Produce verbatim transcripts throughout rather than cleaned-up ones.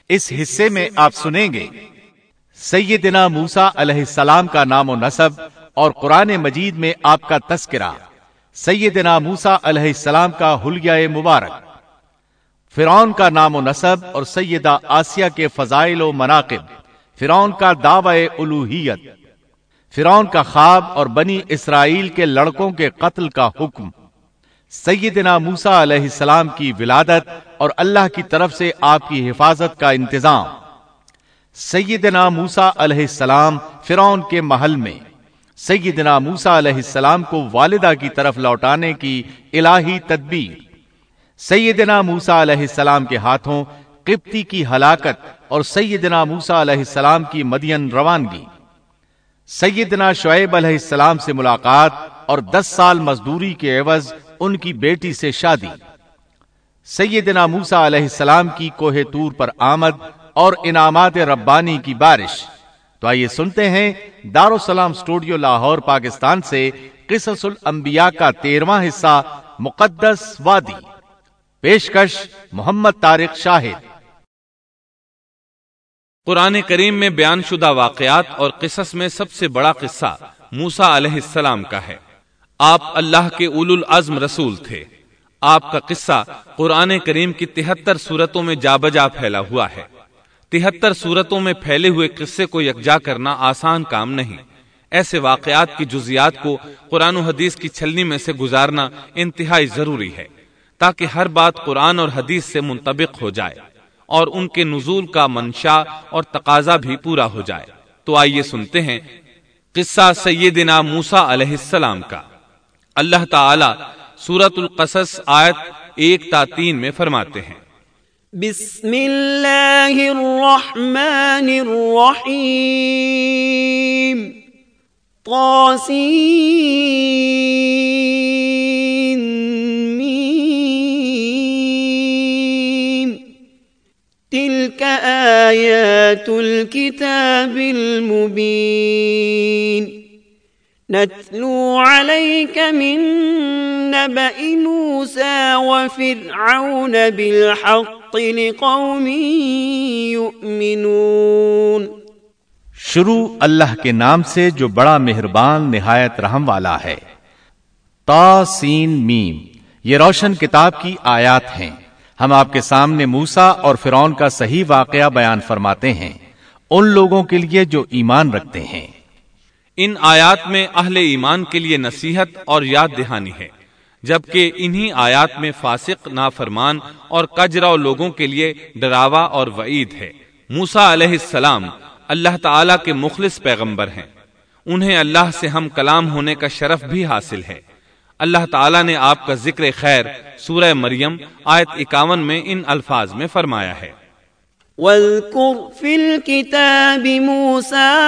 اس حصے میں آپ سنیں گے سیدنا موسیٰ علیہ السلام کا نام و نسب اور قرآن مجید میں آپ کا تذکرہ، سیدنا موسیٰ علیہ السلام کا حلیہ مبارک، فرعون کا نام و نسب اور سیدہ آسیہ کے فضائل و مناقب، فرعون کا دعوی الوہیت، فرعون کا خواب اور بنی اسرائیل کے لڑکوں کے قتل کا حکم، سیدنا موسیٰ علیہ السلام کی ولادت اور اللہ کی طرف سے آپ کی حفاظت کا انتظام، سیدنا موسیٰ علیہ السلام فرعون کے محل میں، سیدنا موسیٰ علیہ السلام کو والدہ کی طرف لوٹانے کی الہی تدبیر، سیدنا موسیٰ علیہ السلام کے ہاتھوں قبطی کی ہلاکت اور سیدنا موسیٰ علیہ السلام کی مدین روانگی، سیدنا شعیب علیہ السلام سے ملاقات اور دس سال مزدوری کے عوض ان کی بیٹی سے شادی، سیدنا موسیٰ علیہ السلام کی کوہ طور پر آمد اور انعامات ربانی کی بارش۔ تو آئیے سنتے ہیں دارالسلام اسٹوڈیو لاہور پاکستان سے قصص الانبیاء کا تیرواں حصہ مقدس وادی، پیشکش محمد طارق شاہد۔ قرآن کریم میں بیان شدہ واقعات اور قصص میں سب سے بڑا قصہ موسیٰ علیہ السلام کا ہے۔ آپ اللہ کے اولو العزم رسول تھے۔ آپ کا قصہ قرآن کریم کی تہتر سورتوں میں جا بجا پھیلا ہوا ہے۔ تہتر سورتوں میں پھیلے ہوئے قصے کو یکجا کرنا آسان کام نہیں۔ ایسے واقعات کی جزیات کو قرآن و حدیث کی چھلنی میں سے گزارنا انتہائی ضروری ہے، تاکہ ہر بات قرآن اور حدیث سے منطبق ہو جائے اور ان کے نزول کا منشا اور تقاضا بھی پورا ہو جائے۔ تو آئیے سنتے ہیں قصہ سیدنا موسیٰ علیہ السلام کا۔ اللہ تعالی سورۃ القصص آیت ایک تا تین میں فرماتے ہیں، بسم اللہ الرحمن الرحیم، طاسین تلك آيات الكتاب المبين نتلو عليك من نبأ موسى وفرعون بالحق لقوم يؤمنون۔ شروع اللہ کے نام سے جو بڑا مہربان نہایت رحم والا ہے۔ تا سین میم، یہ روشن کتاب کی آیات ہیں۔ ہم آپ کے سامنے موسیٰ اور فرعون کا صحیح واقعہ بیان فرماتے ہیں ان لوگوں کے لیے جو ایمان رکھتے ہیں۔ ان آیات میں اہل ایمان کے لیے نصیحت اور یاد دہانی ہے، جبکہ انہی آیات میں فاسق، نافرمان اور کجرا لوگوں کے لیے ڈراوا اور وعید ہے۔ موسیٰ علیہ السلام اللہ تعالی کے مخلص پیغمبر ہیں۔ انہیں اللہ سے ہم کلام ہونے کا شرف بھی حاصل ہے۔ اللہ تعالیٰ نے آپ کا ذکر خیر سورہ مریم آیت اکاون میں ان الفاظ میں فرمایا ہے، وَاذْكُرْ فِي الْكِتَابِ مُوسَىٰ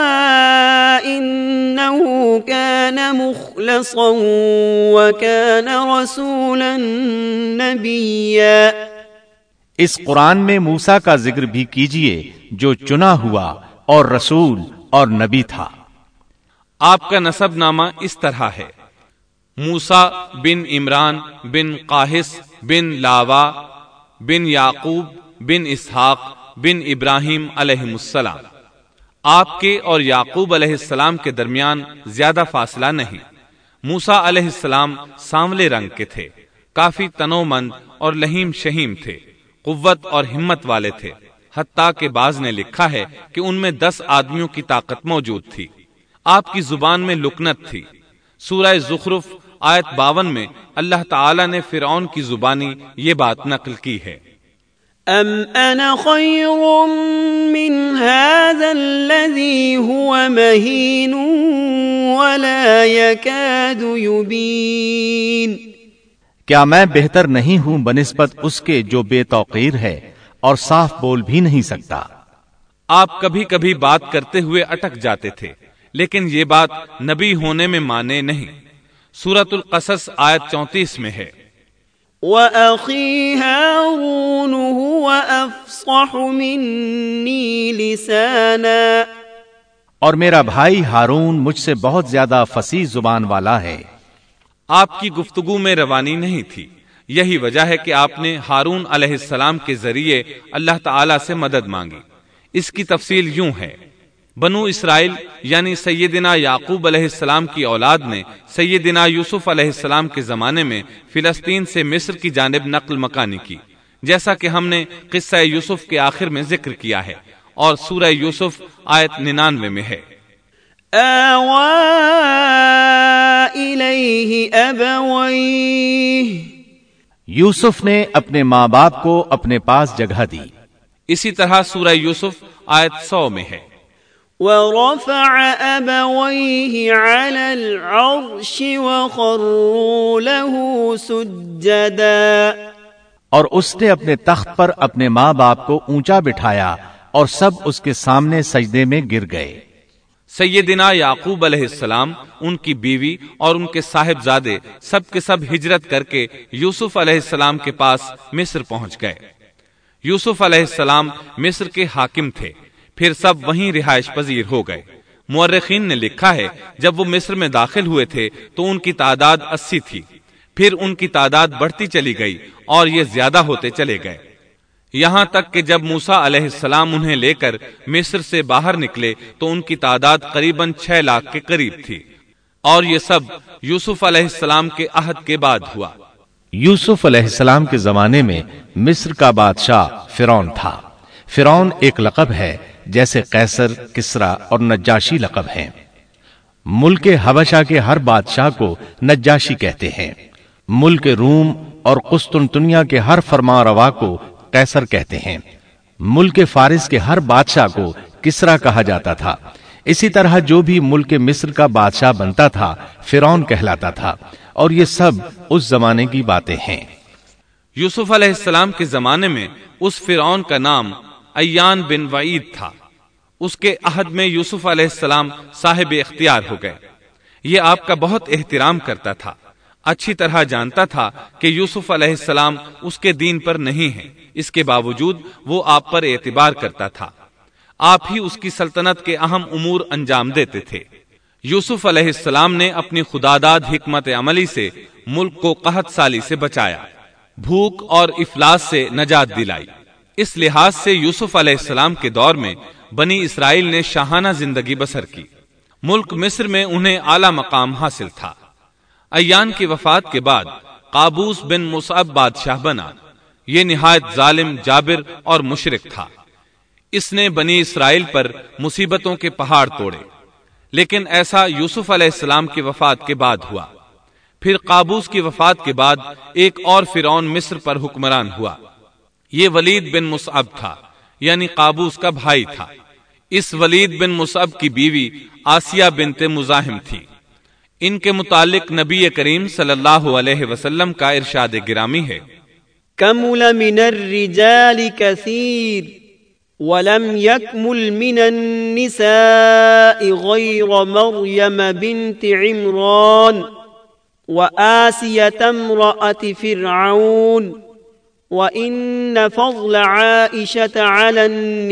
إِنَّهُ كَانَ مُخْلَصًا وَكَانَ رَسُولًا نَبِيًّا۔ اس قرآن میں موسیٰ کا ذکر بھی کیجئے جو چنا ہوا اور رسول اور نبی تھا۔ آپ کا نسب نامہ اس طرح ہے، موسیٰ بن عمران بن قاہس بن لاوا بن یعقوب بن اسحاق بن ابراہیم علیہ السلام۔ آپ کے اور یعقوب علیہ السلام کے درمیان زیادہ فاصلہ نہیں۔ موسیٰ علیہ السلام سانولے رنگ کے تھے، کافی تنومند اور لہیم شہیم تھے، قوت اور ہمت والے تھے، حتیٰ کہ بعض نے لکھا ہے کہ ان میں دس آدمیوں کی طاقت موجود تھی۔ آپ کی زبان میں لکنت تھی۔ سورہ زخرف آیت باون میں اللہ تعالی نے فرعون کی زبانی یہ بات نقل کی ہے، ام انا خیر من هذا الذي هو مهین ولا يكاد يبین۔ کیا میں بہتر نہیں ہوں بنسبت اس کے جو بے توقیر ہے اور صاف بول بھی نہیں سکتا۔ آپ کبھی کبھی بات کرتے ہوئے اٹک جاتے تھے، لیکن یہ بات نبی ہونے میں مانے نہیں۔ سورۃ القصص آیت چونتیس میں ہے، وَأَخِي هَارُونُ هُوَ أَفْصَحُ مِنِّي لِسَانًا، اور میرا بھائی ہارون مجھ سے بہت زیادہ فصیح زبان والا ہے۔ آپ کی گفتگو میں روانی نہیں تھی، یہی وجہ ہے کہ آپ نے ہارون علیہ السلام کے ذریعے اللہ تعالی سے مدد مانگی۔ اس کی تفصیل یوں ہے، بنو اسرائیل یعنی سیدنا یعقوب علیہ السلام کی اولاد نے سیدنا یوسف علیہ السلام کے زمانے میں فلسطین سے مصر کی جانب نقل مکانی کی، جیسا کہ ہم نے قصہ یوسف کے آخر میں ذکر کیا ہے، اور سورہ یوسف آیت ننانوے میں ہے۔ آوى إليه أبويه، یوسف نے اپنے ماں باپ کو اپنے پاس جگہ دی۔ اسی طرح سورہ یوسف آیت سو میں ہے، ورفع أبويه على العرش وخروا له سجدا، اور اس نے اپنے تخت پر اپنے ماں باپ کو اونچا بٹھایا اور سب اس کے سامنے سجدے میں گر گئے۔ سیدنا یعقوب علیہ السلام، ان کی بیوی اور ان کے صاحبزادے سب کے سب ہجرت کر کے یوسف علیہ السلام کے پاس مصر پہنچ گئے۔ یوسف علیہ السلام مصر کے حاکم تھے، پھر سب وہیں رہائش پذیر ہو گئے۔ مورخین نے لکھا ہے جب وہ مصر میں داخل ہوئے تھے تو ان کی تعداد اسی تھی، پھر ان کی تعداد بڑھتی چلی گئی اور یہ زیادہ ہوتے چلے گئے، یہاں تک کہ جب موسیٰ علیہ السلام انہیں لے کر مصر سے باہر نکلے تو ان کی تعداد قریباً چھ لاکھ کے قریب تھی، اور یہ سب یوسف علیہ السلام کے عہد کے بعد ہوا۔ یوسف علیہ السلام کے زمانے میں مصر کا بادشاہ فرعون تھا۔ فرعون ایک لقب ہے جیسے قیصر، کسرا اور نجاشی لقب ہیں۔ ملک حبشہ کے ہر بادشاہ کو نجاشی کہتے ہیں۔ ملک روم اور قسطنطنیہ کے ہر فرمان روا کو قیصر کہتے ہیں۔ ملک فارس کے ہر بادشاہ کو کسرا کہا جاتا تھا۔ اسی طرح جو بھی ملک مصر کا بادشاہ بنتا تھا فرعون کہلاتا تھا، اور یہ سب اس زمانے کی باتیں ہیں۔ یوسف علیہ السلام کے زمانے میں اس فرعون کا نام ایان بن وعید تھا۔ اس کے عہد میں یوسف علیہ السلام صاحب اختیار ہو گئے۔ یہ آپ کا بہت احترام کرتا تھا، اچھی طرح جانتا تھا کہ یوسف علیہ السلام اس کے دین پر نہیں ہیں، اس کے باوجود وہ آپ پر اعتبار کرتا تھا۔ آپ ہی اس کی سلطنت کے اہم امور انجام دیتے تھے۔ یوسف علیہ السلام نے اپنی خداداد حکمت عملی سے ملک کو قحط سالی سے بچایا، بھوک اور افلاس سے نجات دلائی۔ اس لحاظ سے یوسف علیہ السلام کے دور میں بنی اسرائیل نے شاہانہ زندگی بسر کی۔ ملک مصر میں انہیں اعلی مقام حاصل تھا۔ ایان کی وفات کے بعد قابوس بن مصعب بادشاہ بنا۔ یہ نہایت ظالم، جابر اور مشرک تھا۔ اس نے بنی اسرائیل پر مصیبتوں کے پہاڑ توڑے، لیکن ایسا یوسف علیہ السلام کی وفات کے بعد ہوا۔ پھر قابوس کی وفات کے بعد ایک اور فرعون مصر پر حکمران ہوا۔ یہ ولید بن مصعب تھا، یعنی قابوس کا بھائی تھا۔ اس ولید بن مصعب کی بیوی آسیہ بنت مزاحم تھی۔ ان کے متعلق نبی کریم صلی اللہ علیہ وسلم کا ارشاد گرامی ہے، كمل من الرجال كثير ولم يكمل من النساء غير مريم بنت عمران وآسية امرأة فرعون وإن فضل عائشة على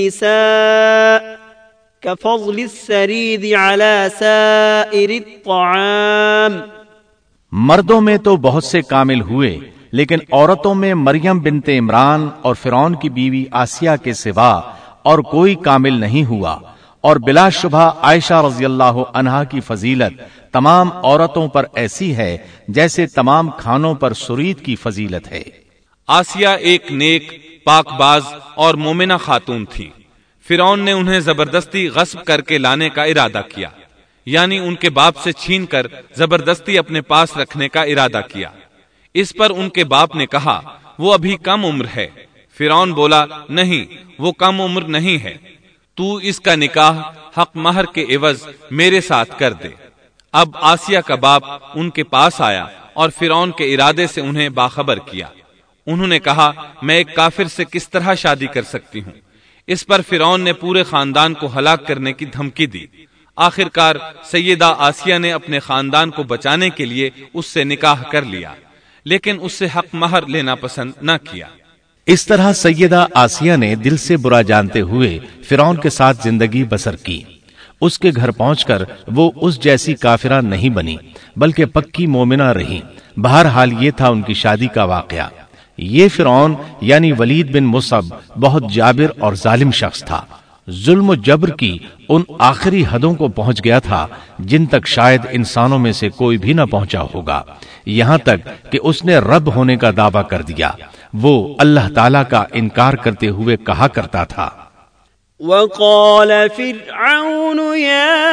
النساء كفضل السريد على سائر الطعام۔ مردوں میں تو بہت سے کامل ہوئے، لیکن عورتوں میں مریم بنت عمران اور فرعون کی بیوی آسیہ کے سوا اور کوئی کامل نہیں ہوا، اور بلا شبہ عائشہ رضی اللہ عنہا کی فضیلت تمام عورتوں پر ایسی ہے جیسے تمام کھانوں پر سرید کی فضیلت ہے۔ آسیہ ایک نیک، پاک باز اور مومنہ خاتون تھی۔ فرعون نے انہیں زبردستی غصب کر کے لانے کا ارادہ کیا، یعنی ان کے باپ سے چھین کر زبردستی اپنے پاس رکھنے کا ارادہ کیا۔ اس پر ان کے باپ نے کہا وہ ابھی کم عمر ہے۔ فرعون بولا نہیں، وہ کم عمر نہیں ہے، تو اس کا نکاح حق مہر کے عوض میرے ساتھ کر دے۔ اب آسیہ کا باپ ان کے پاس آیا اور فرعون کے ارادے سے انہیں باخبر کیا۔ انہوں نے کہا میں ایک کافر سے کس طرح شادی کر سکتی ہوں؟ اس پر فرعون نے پورے خاندان کو ہلاک کرنے کی دھمکی دی۔ آخر کار سیدہ آسیہ نے اپنے خاندان کو بچانے کے لیے اس سے نکاح کر لیا، لیکن اس سے حق مہر لینا پسند نہ کیا۔ اس طرح سیدہ آسیہ نے دل سے برا جانتے ہوئے فرعون کے ساتھ زندگی بسر کی۔ اس کے گھر پہنچ کر وہ اس جیسی کافرہ نہیں بنی بلکہ پکی مومنہ رہی۔ بہرحال یہ تھا ان کی شادی کا واقعہ۔ یہ فرعون یعنی ولید بن مصعب بہت جابر اور ظالم شخص تھا۔ ظلم و جبر کی ان آخری حدوں کو پہنچ گیا تھا جن تک شاید انسانوں میں سے کوئی بھی نہ پہنچا ہوگا، یہاں تک کہ اس نے رب ہونے کا دعویٰ کر دیا۔ وہ اللہ تعالیٰ کا انکار کرتے ہوئے کہا کرتا تھا، وقال فرعون يا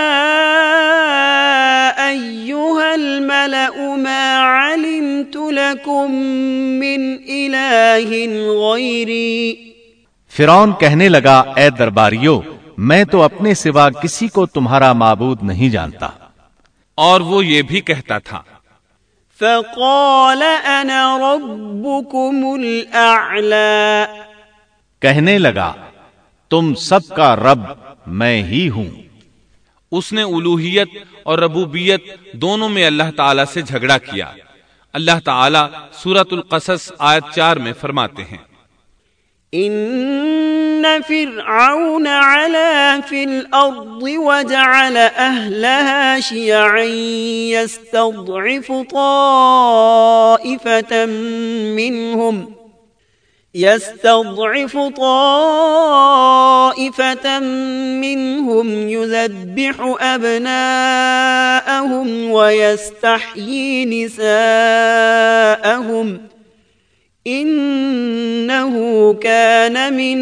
أيها الملأ ما علمت لكم من إله غيري۔ فرعون کہنے لگا، اے درباریو، میں تو اپنے سوا کسی کو تمہارا معبود نہیں جانتا۔ اور وہ یہ بھی کہتا تھا، فقال انا ربكم الاعلى، کہنے لگا، تم سب کا رب میں ہی ہوں۔ اس نے الوہیت اور ربوبیت دونوں میں اللہ تعالی سے جھگڑا کیا۔ اللہ تعالی سورۃ القصص آیت چار میں فرماتے ہیں، ان فرعون علا فی الارض وجعل اہلها شیعا یستضعف طائفة منهم يستضعف طائفة منهم يذبح أبناءهم ويستحيي نساءهم إنه كان من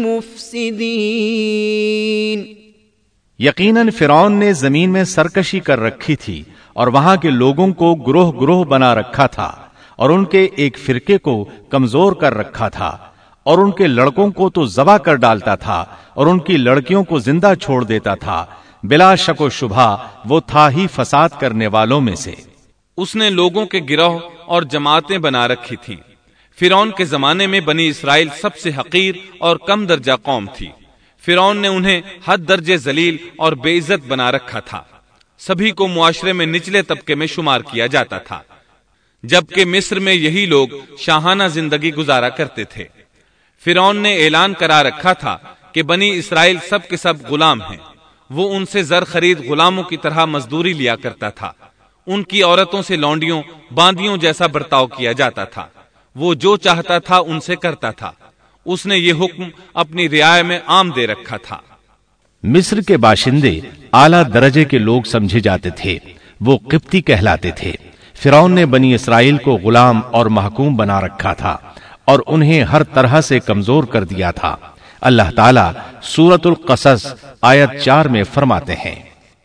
المفسدين۔ یقیناً فرعون نے زمین میں سرکشی کر رکھی تھی اور وہاں کے لوگوں کو گروہ گروہ بنا رکھا تھا، اور ان کے ایک فرقے کو کمزور کر رکھا تھا، اور ان کے لڑکوں کو تو ذبح کر ڈالتا تھا اور ان کی لڑکیوں کو زندہ چھوڑ دیتا تھا۔ بلا شک و شبہ وہ تھا ہی فساد کرنے والوں میں سے۔ اس نے لوگوں کے گروہ اور جماعتیں بنا رکھی تھی۔ فرعون کے زمانے میں بنی اسرائیل سب سے حقیر اور کم درجہ قوم تھی۔ فرعون نے انہیں حد درجے ذلیل اور بے عزت بنا رکھا تھا۔ سبھی کو معاشرے میں نچلے طبقے میں شمار کیا جاتا تھا، جبکہ مصر میں یہی لوگ شاہانہ زندگی گزارا کرتے تھے۔ فرعون نے اعلان کرا رکھا تھا کہ بنی اسرائیل سب کے سب غلام ہیں۔ وہ ان سے زر خرید غلاموں کی طرح مزدوری لیا کرتا تھا۔ ان کی عورتوں سے لونڈیوں باندیوں جیسا برتاؤ کیا جاتا تھا۔ وہ جو چاہتا تھا ان سے کرتا تھا۔ اس نے یہ حکم اپنی رعایا میں عام دے رکھا تھا۔ مصر کے باشندے اعلیٰ درجے کے لوگ سمجھے جاتے تھے، وہ قبطی کہلاتے تھے۔ فرعون نے بنی اسرائیل کو غلام اور محکوم بنا رکھا تھا اور انہیں ہر طرح سے کمزور کر دیا تھا۔ اللہ تعالیٰ سورۃ القصص آیت چار میں فرماتے ہیں،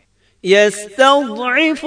يستضعف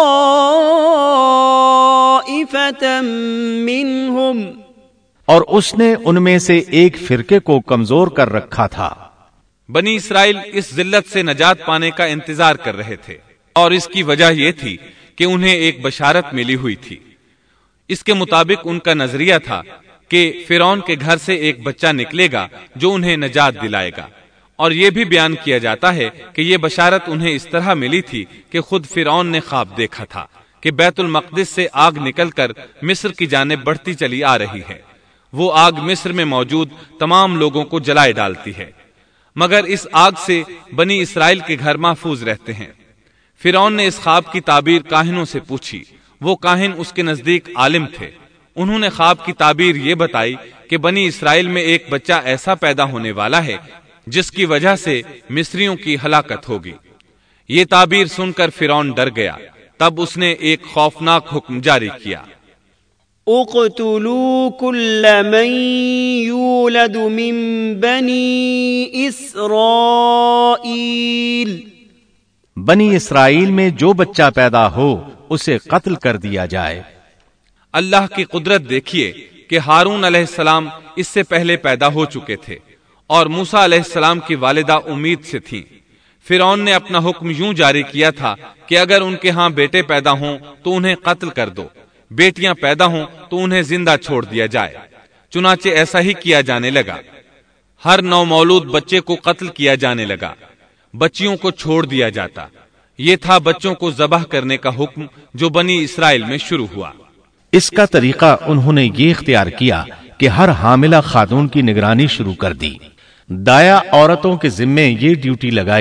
طائفة منهم، اور اس نے ان میں سے ایک فرقے کو کمزور کر رکھا تھا۔ بنی اسرائیل اس ذلت سے نجات پانے کا انتظار کر رہے تھے، اور اس کی وجہ یہ تھی کہ انہیں ایک بشارت ملی ہوئی تھی۔ اس کے مطابق ان کا نظریہ تھا کہ فرعون کے گھر سے ایک بچہ نکلے گا جو انہیں نجات دلائے گا، اور یہ بھی بیان کیا جاتا ہے کہ یہ بشارت انہیں اس طرح ملی تھی کہ خود فرعون نے خواب دیکھا تھا کہ بیت المقدس سے آگ نکل کر مصر کی جانب بڑھتی چلی آ رہی ہے۔ وہ آگ مصر میں موجود تمام لوگوں کو جلائے ڈالتی ہے، مگر اس آگ سے بنی اسرائیل کے گھر محفوظ رہتے ہیں۔ فرعون نے اس خواب کی تعبیر کاہنوں سے پوچھی۔ وہ کاہن اس کے نزدیک عالم تھے۔ انہوں نے خواب کی تعبیر یہ بتائی کہ بنی اسرائیل میں ایک بچہ ایسا پیدا ہونے والا ہے جس کی وجہ سے مصریوں کی ہلاکت ہوگی۔ یہ تعبیر سن کر فرعون ڈر گیا۔ تب اس نے ایک خوفناک حکم جاری کیا، اقتلوا كل من يولد من بني اسرائیل، بنی اسرائیل میں جو بچہ پیدا ہو اسے قتل کر دیا جائے۔ اللہ کی قدرت دیکھیے کہ ہارون علیہ السلام اس سے پہلے پیدا ہو چکے تھے اور موسیٰ علیہ السلام کی والدہ امید سے تھیں۔ فرعون نے اپنا حکم یوں جاری کیا تھا کہ اگر ان کے ہاں بیٹے پیدا ہوں تو انہیں قتل کر دو، بیٹیاں پیدا ہوں تو انہیں زندہ چھوڑ دیا جائے۔ چنانچہ ایسا ہی کیا جانے لگا۔ ہر نو مولود بچے کو قتل کیا جانے لگا، بچیوں کو چھوڑ دیا جاتا۔ یہ تھا بچوں کو ذبح کرنے کا حکم جو بنی اسرائیل میں شروع ہوا۔ اس کا طریقہ انہوں نے یہ اختیار کیا کہ ہر حاملہ خاتون کی نگرانی شروع کر دی۔ دایا عورتوں کے ذمے یہ ڈیوٹی لگائی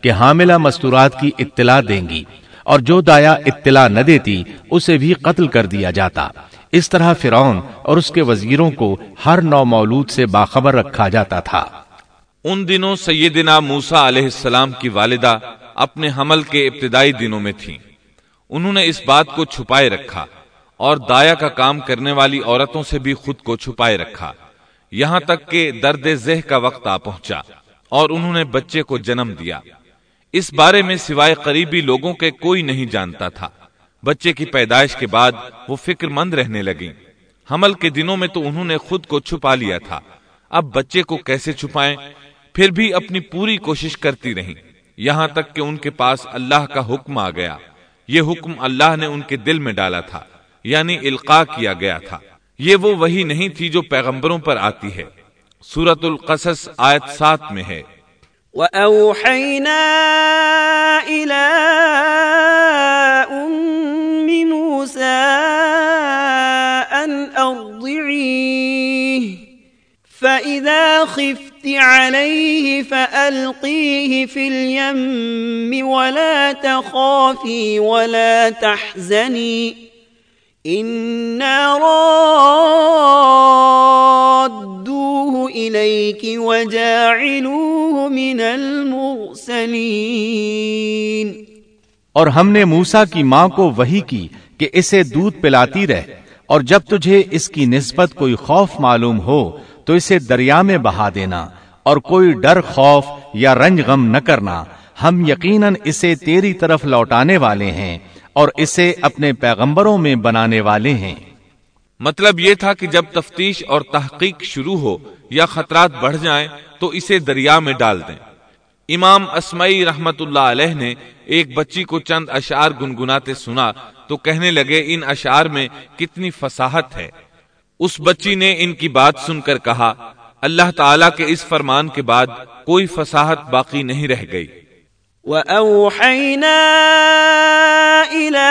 کہ حاملہ مستورات کی اطلاع دیں گی، اور جو دایا اطلاع نہ دیتی اسے بھی قتل کر دیا جاتا۔ اس طرح فرعون اور اس کے وزیروں کو ہر نو مولود سے باخبر رکھا جاتا تھا۔ ان دنوں سیدنا موسیٰ علیہ السلام کی والدہ اپنے حمل کے ابتدائی دنوں میں تھیں۔ انہوں نے اس بات کو چھپائے رکھا اور دایا کا کام کرنے والی عورتوں سے بھی خود کو چھپائے رکھا، یہاں تک کہ درد ذہ کا وقت آ پہنچا اور انہوں نے بچے کو جنم دیا۔ اس بارے میں سوائے قریبی لوگوں کے کوئی نہیں جانتا تھا۔ بچے کی پیدائش کے بعد وہ فکر مند رہنے لگیں۔ حمل کے دنوں میں تو انہوں نے خود کو چھپا لیا تھا، اب بچے کو کیسے چھپائیں؟ پھر بھی اپنی پوری کوشش کرتی رہیں، یہاں تک کہ ان کے پاس اللہ کا حکم آ گیا۔ یہ حکم اللہ نے ان کے دل میں ڈالا تھا، یعنی القاء کیا گیا تھا۔ یہ وہ وحی نہیں تھی جو پیغمبروں پر آتی ہے۔ سورۃ القصص آیت سات میں ہے، وَأَوْحَيْنَا إِلَىٰ أُمِّ مُوسَىٰ أَنْ أَرْضِعِيهِ فَإِذَا خِفْتِ عَلَيْهِ فَأَلْقِيهِ فِي الْيَمِّ وَلَا تَخَافِي وَلَا تَحْزَنِي إِنَّا رَادُّوهُ إِلَيْكِ وَجَاعِلُوهُ مِنَ الْمُرْسَلِينَ۔ اور ہم نے موسیٰ کی ماں کو وحی کی کہ اسے دودھ پلاتی رہ، اور جب تجھے اس کی نسبت کوئی خوف معلوم ہو تو اسے دریا میں بہا دینا، اور کوئی ڈر خوف یا رنج غم نہ کرنا، ہم یقیناً اسے تیری طرف لوٹانے والے ہیں اور اسے اپنے پیغمبروں میں بنانے والے ہیں۔ مطلب یہ تھا کہ جب تفتیش اور تحقیق شروع ہو یا خطرات بڑھ جائیں تو اسے دریا میں ڈال دیں۔ امام اسمعی رحمت اللہ علیہ نے ایک بچی کو چند اشعار گنگناتے سنا تو کہنے لگے ان اشعار میں کتنی فصاحت ہے۔ اس بچی نے ان کی بات سن کر کہا، اللہ تعالیٰ کے اس فرمان کے بعد کوئی فصاحت باقی نہیں رہ گئی۔ وَأَوْحَيْنَا إِلَىٰ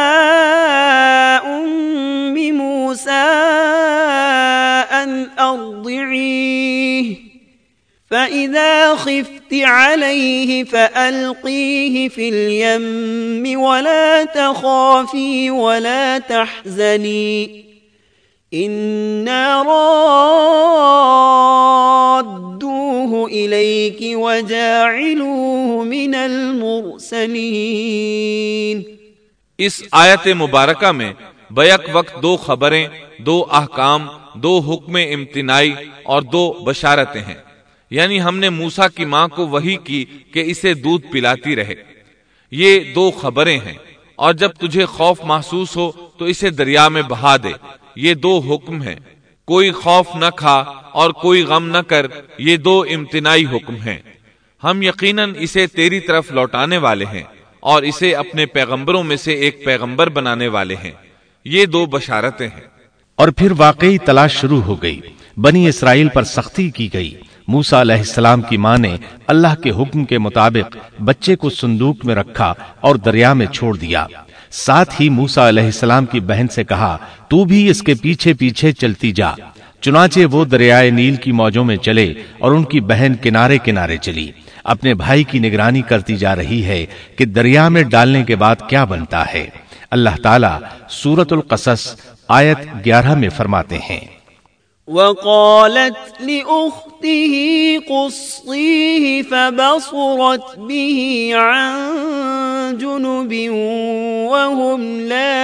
أُمِّ مُوسَىٰ أَنْ أَرْضِعِيهِ فَإِذَا خِفْتِ عَلَيْهِ فَأَلْقِيهِ فِي الْيَمِّ وَلَا تَخَافِي وَلَا تَحْزَنِي إِنَّا رَادُّوهُ إِلَيْكِ وَجَاعِلُوهُ مِنَ الْمُرْسَلِينَ۔ اس آیت مبارکہ میں بیک وقت دو خبریں، دو احکام، دو حکم امتناعی اور دو بشارتیں ہیں، یعنی ہم نے موسیٰ کی ماں کو وحی کی کہ اسے دودھ پلاتی رہے۔ یہ دو خبریں ہیں، اور جب تجھے خوف محسوس ہو تو اسے دریا میں بہا دے، یہ دو حکم ہیں۔ کوئی خوف نہ کھا اور کوئی غم نہ کر، یہ دو امتناعی حکم ہیں۔ ہم یقیناً اسے تیری طرف لوٹانے والے ہیں اور اسے اپنے پیغمبروں میں سے ایک پیغمبر بنانے والے ہیں۔ یہ دو بشارتیں ہیں۔ اور پھر واقعی تلاش شروع ہو گئی، بنی اسرائیل پر سختی کی گئی۔ موسیٰ علیہ السلام کی ماں نے اللہ کے حکم کے مطابق بچے کو صندوق میں رکھا اور دریا میں چھوڑ دیا۔ ساتھ ہی موسیٰ علیہ السلام کی بہن سے کہا، تو بھی اس کے پیچھے پیچھے چلتی جا۔ چنانچہ وہ دریائے نیل کی موجوں میں چلے اور ان کی بہن کنارے کنارے چلی، اپنے بھائی کی نگرانی کرتی جا رہی ہے کہ دریا میں ڈالنے کے بعد کیا بنتا ہے۔ اللہ تعالیٰ سورۃ القصص آیت گیارہ میں فرماتے ہیں، وقالت لأخته قصيه فبصرت به عن جنب وهم لا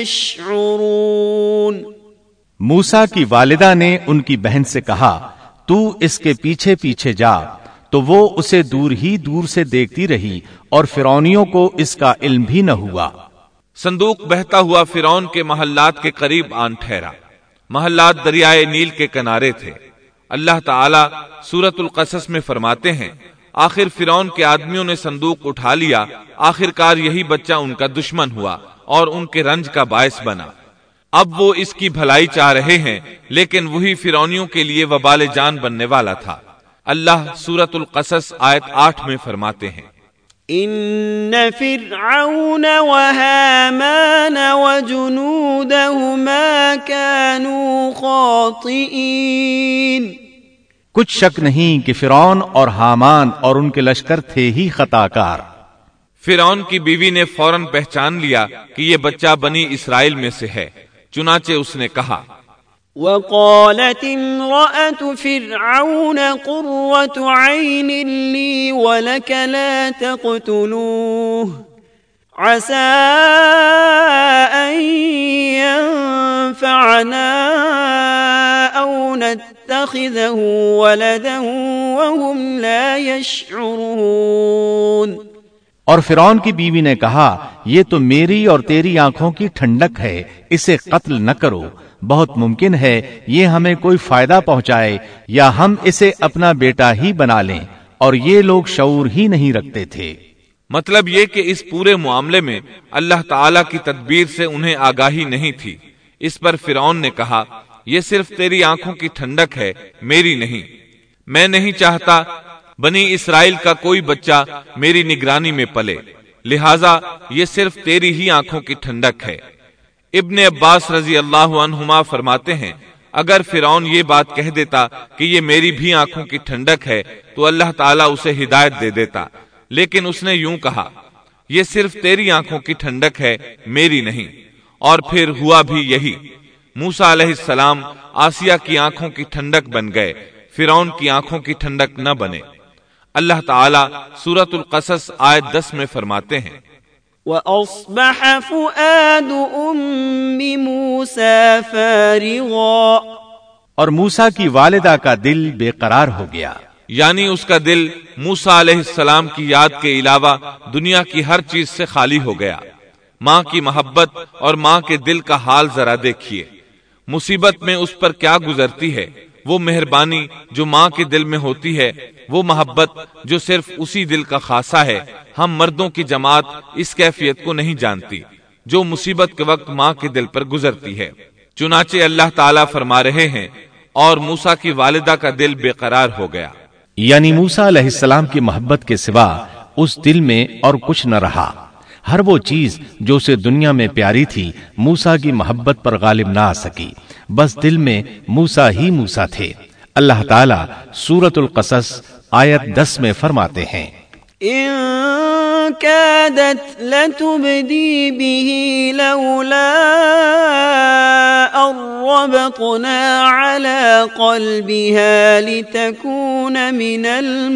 يشعرون۔ موسیٰ کی والدہ نے ان کی بہن سے کہا، تو اس کے پیچھے پیچھے جا، تو وہ اسے دور ہی دور سے دیکھتی رہی اور فرعونیوں کو اس کا علم بھی نہ ہوا۔ صندوق بہتا ہوا فرعون کے محلات کے قریب آن ٹھہرا۔ محلات دریائے نیل کے کنارے تھے۔ اللہ تعالیٰ سورۃ القصص میں فرماتے ہیں، آخر فرعون کے آدمیوں نے صندوق اٹھا لیا، آخرکار یہی بچہ ان کا دشمن ہوا اور ان کے رنج کا باعث بنا۔ اب وہ اس کی بھلائی چاہ رہے ہیں، لیکن وہی فرعونیوں کے لیے وبال جان بننے والا تھا۔ اللہ سورۃ القصص آیت آٹھ میں فرماتے ہیں، ان فرعون وهامان وجنودهما كانوا خاطئين کچھ شک نہیں کہ فرعون اور حامان اور ان کے لشکر تھے ہی خطا کار۔ فرعون کی بیوی نے فوراً پہچان لیا کہ یہ بچہ بنی اسرائیل میں سے ہے، چنانچہ اس نے کہا وقالت امرأة فرعون قرة عين لي ولك لا تقتلوه عسى أن ينفعنا أو نتخذه ولدا وهم لا يشعرون۔ اور فرعون کی بیوی نے کہا یہ تو میری اور تیری آنکھوں کی ٹھنڈک ہے، اسے قتل نہ کرو، بہت ممکن ہے یہ ہمیں کوئی فائدہ پہنچائے یا ہم اسے اپنا بیٹا ہی بنا لیں، اور یہ لوگ شعور ہی نہیں رکھتے تھے۔ مطلب یہ کہ اس پورے معاملے میں اللہ تعالی کی تدبیر سے انہیں آگاہی نہیں تھی۔ اس پر فرعون نے کہا یہ صرف تیری آنکھوں کی ٹھنڈک ہے، میری نہیں۔ میں نہیں چاہتا بنی اسرائیل کا کوئی بچہ میری نگرانی میں پلے، لہٰذا یہ صرف تیری ہی آنکھوں کی ٹھنڈک ہے۔ ابن عباس رضی اللہ عنہما فرماتے ہیں اگر فرعون یہ بات کہہ دیتا کہ یہ میری بھی آنکھوں کی ٹھنڈک ہے تو اللہ تعالیٰ اسے ہدایت دے دیتا، لیکن اس نے یوں کہا یہ صرف تیری آنکھوں کی ٹھنڈک ہے، میری نہیں۔ اور پھر ہوا بھی یہی، موسیٰ علیہ السلام آسیہ کی آنکھوں کی ٹھنڈک بن گئے، فرعون کی آنکھوں کی ٹھنڈک نہ بنے۔ اللہ تعالیٰ سورۃ القصص آیت دس میں فرماتے ہیں وَأَصْبَحَ فُؤَادُ أُمِّ مُوسَى فَارِغًا، اور موسیٰ کی والدہ کا دل بے قرار ہو گیا، یعنی اس کا دل موسیٰ علیہ السلام کی یاد کے علاوہ دنیا کی ہر چیز سے خالی ہو گیا۔ ماں کی محبت اور ماں کے دل کا حال ذرا دیکھیے، مصیبت میں اس پر کیا گزرتی ہے۔ وہ مہربانی جو ماں کے دل میں ہوتی ہے، وہ محبت جو صرف اسی دل کا خاصہ ہے، ہم مردوں کی جماعت اس کیفیت کو نہیں جانتی جو مصیبت کے وقت ماں کے دل پر گزرتی ہے۔ چنانچہ اللہ تعالیٰ فرما رہے ہیں اور موسیٰ کی والدہ کا دل بے قرار ہو گیا، یعنی موسیٰ علیہ السلام کی محبت کے سوا اس دل میں اور کچھ نہ رہا۔ ہر وہ چیز جو اسے دنیا میں پیاری تھی موسیٰ کی محبت پر غالب نہ آ سکی، بس دل میں موسیٰ ہی موسیٰ تھے۔ اللہ تعالیٰ سورۃ القصص آیت دس میں فرماتے ہیں إن كادت لتبدي به لولا أن ربطنا على قلبها لتكون من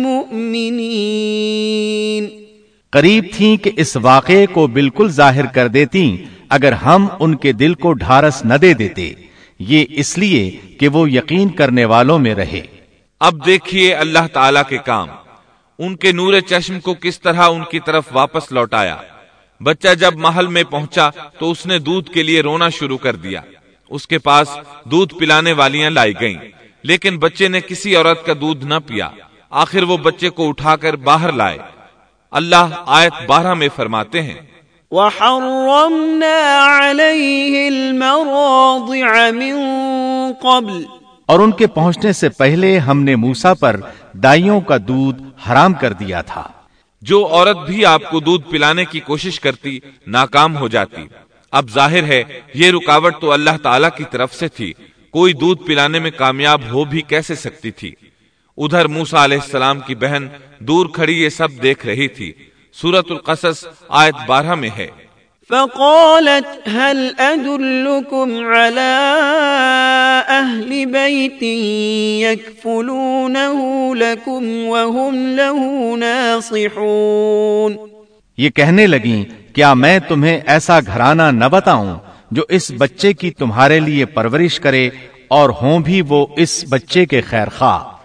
المؤمنين۔ قریب تھیں کہ اس واقعے کو بالکل ظاہر کر دیتی اگر ہم ان کے دل کو ڈھارس نہ دے دیتے، یہ اس لیے کہ وہ یقین کرنے والوں میں رہے۔ اب دیکھیے اللہ تعالیٰ کے کام، ان کے نور چشم کو کس طرح ان کی طرف واپس لوٹایا۔ بچہ جب محل میں پہنچا تو اس نے دودھ کے لیے رونا شروع کر دیا۔ اس کے پاس دودھ پلانے والیاں لائی گئیں، لیکن بچے نے کسی عورت کا دودھ نہ پیا۔ آخر وہ بچے کو اٹھا کر باہر لائے۔ اللہ آیت بارہ میں فرماتے ہیں وَحَرَّمْنَا عَلَيْهِ الْمَرَاضِعَ مِن قَبْلِ، اور ان کے پہنچنے سے پہلے ہم نے موسیٰ پر دائیوں کا دودھ حرام کر دیا تھا۔ جو عورت بھی آپ کو دودھ پلانے کی کوشش کرتی ناکام ہو جاتی۔ اب ظاہر ہے یہ رکاوٹ تو اللہ تعالیٰ کی طرف سے تھی، کوئی دودھ پلانے میں کامیاب ہو بھی کیسے سکتی تھی۔ ادھر موسیٰ علیہ السلام کی بہن دور کھڑی یہ سب دیکھ رہی تھی۔ سورۃ القصص آیت بارہ میں ہے فقالت هل أدلكم على أهل بيت يكفلونه لكم وهم له ناصحون، یہ کہنے لگیں کیا میں تمہیں ایسا گھرانہ نہ بتاؤں جو اس بچے کی تمہارے لیے پرورش کرے اور ہوں بھی وہ اس بچے کے خیر خواہ۔